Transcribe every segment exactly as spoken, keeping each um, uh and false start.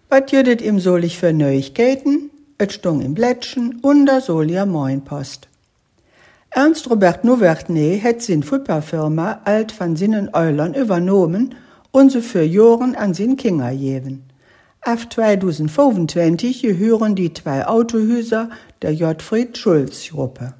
Was jüdet ihm solich für Neuigkeiten? Et stung im Blättchen und da soll ja Moinpost. Ernst Robert Nouvernet hat sin Fußballfirma alt von sinnen Eulern übernommen und sie für Joren an sin Kinder geben. Auf zwanzig fünfundzwanzig gehören die zwei Autohäuser der Gottfried Schulz-Gruppe.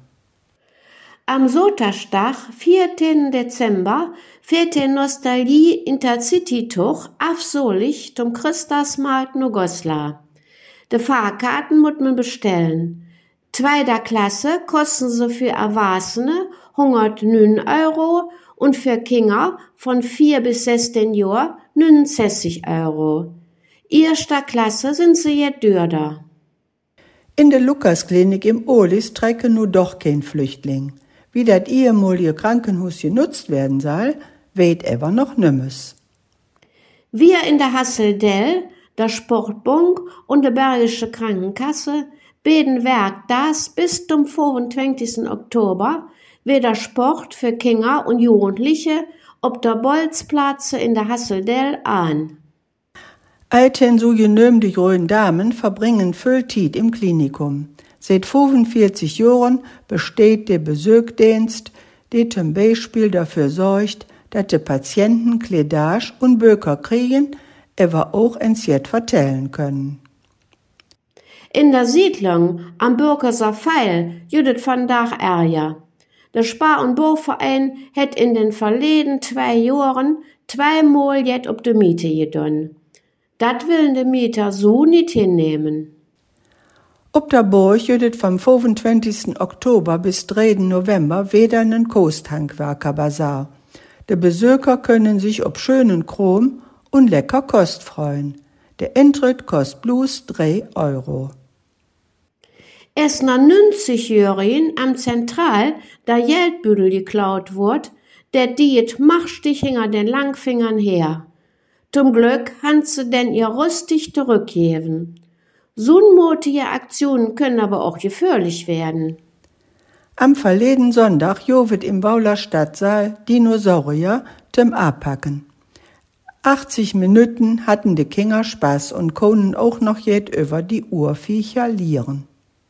Am Sotterstag, vierten Dezember, fährt der Nostalgie Intercity-Tuch afsolig zum Christasmarkt no Goslar. De Fahrkarten muss man bestellen. Zweiter Klasse kosten sie für Erwachsene hundertneun Euro und für Kinder von vier bis sechzehn Jahren neunundsechzig Euro. Erster Klasse sind sie jetzt dürder. In der Lukasklinik im Olis trecken nur doch kein Flüchtling. Wie das ehemalige Krankenhaus genutzt werden soll, weht ever noch nimmes. Wir in der Hasseldell, der Sportbunk und der Bergische Krankenkasse beten Werk das bis zum fünfundzwanzigsten Oktober wieder Sport für Kinder und Jugendliche ob der Bolzplatze in der Hasseldell an. Alten so genömte grünen Damen verbringen viel Zeit im Klinikum. Seit fünfundvierzig Jahren besteht der Besuchdienst, der zum Beispiel dafür sorgt, dass die Patienten Kledage und Böker kriegen, aber auch ins Jet vertellen können. In der Siedlung am Bürgerser Pfeil jüdet von Dach Ärger. Der Spar- und Bauverein hat in den verleden zwei Jahren zweimal jet ob de Miete gedon. Dat willen de Mieter so nicht hinnehmen. Ob der Burg jüdet vom fünfundzwanzigsten Oktober bis dritten November wieder einen Kosthandwerker-Basar. Die Besucher können sich ob schönen Chrom und lecker Kost freuen. Der Eintritt kostet bloß drei Euro. Erst nach neunzig-Jährigen am Zentral, da Geldbüdel geklaut wird, der diet machstich hinter den Langfingern her. Zum Glück han sie denn ihr rüstig zurückgeben. Sunmutige Aktionen können aber auch gefährlich werden. Am verleden Sonntag jovet im Bauler Stadtsaal Dinosaurier zum Abpacken. achtzig Minuten hatten die Kinder Spaß und können auch noch jet über die Urviecher lieren.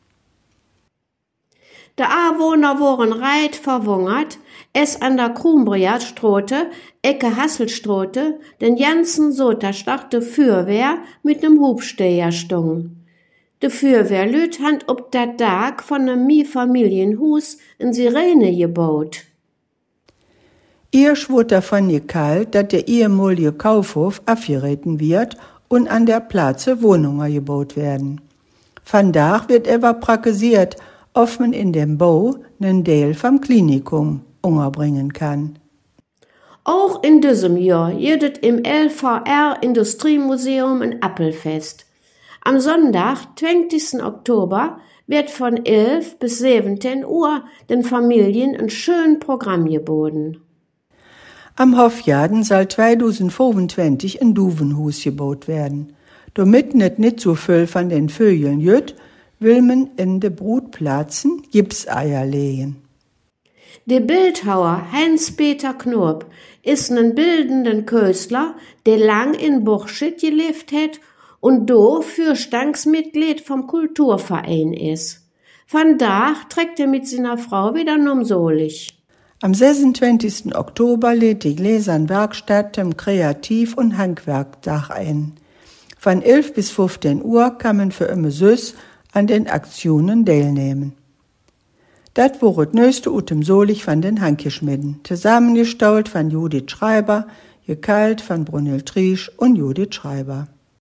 Die Anwohner waren reit verwungert, es an der Krumbriatstraße, Ecke Hasselstraße, den ganzen Sotterstag de Feuerwehr mit nem Hubsteher stung. De Feuerwehrlüt hand ob dat Tag von nem Miefamilienhus in Sirene gebaut. Ihr wurde davon gekalt, dass der ehemalige Kaufhof abgeritten wird und an der Platze Wohnungen gebaut werden. Von da wird aber praktiziert, ob man in dem Bau einen Teil vom Klinikum unterbringen kann. Auch in diesem Jahr jedet im L V R Industriemuseum ein Appelfest. Am Sonntag, zwanzigsten Oktober, wird von elf bis siebzehn Uhr den Familien ein schönes Programm geboten. Am Hofjaden soll zwanzig fünfundzwanzig ein Duvenhus gebaut werden. Damit nicht nicht so viel von den Vögeln jüt, will man in de Brutplatzen Gipseier legen. Der Bildhauer Heinz-Peter Knob ist ein bildenden Künstler, der lang in Burgschied gelebt hat und do Fürstandsmitglied vom Kulturverein ist. Von da trägt er mit seiner Frau wieder numsolig. Am sechsundzwanzigsten Oktober lädt die Gläsern Werkstatt zum Kreativ- und Handwerktag ein. Von elf bis fünfzehn Uhr kann man für immer süß an den Aktionen teilnehmen. Das war das neueste Utem Solich von den Handgeschmieden, zusammengestaut von Judith Schreiber, gekalt von Brunhild Triesch und Judith Schreiber.